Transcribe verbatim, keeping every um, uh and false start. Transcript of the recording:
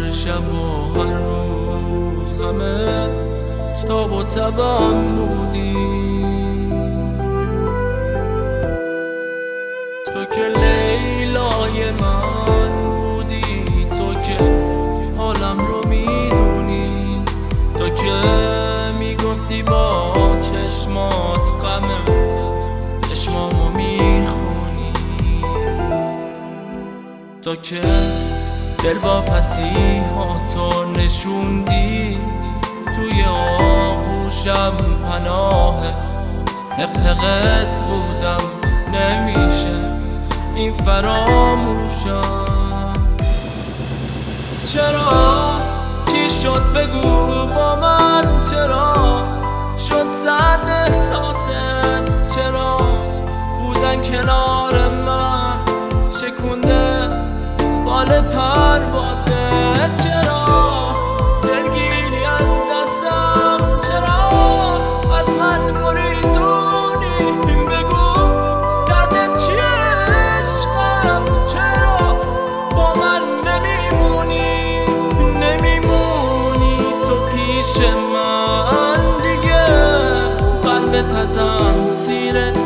هر شب و هر روز همه تاب و تبم بودی. تو که لیلای من بودی، تو که حالم رو میدونی، تو که میگفتی با چشمات غم چشمامو میخونی، تو که دل با پسی ها تو نشوندی، توی آغوشم پناه حقحقت بودم، نمیشه این فراموشم. چرا چی شد بگو با من، چرا شد سرد احساست، چرا بودن کنار من شکونده بال پروازت، چرا دلگیری از دستم، چرا از من گریزونی، بگو دردت چیه عشقم، چرا با من نمیمونی نمیمونی تو پیش من دیگه، قلبت ازم سیره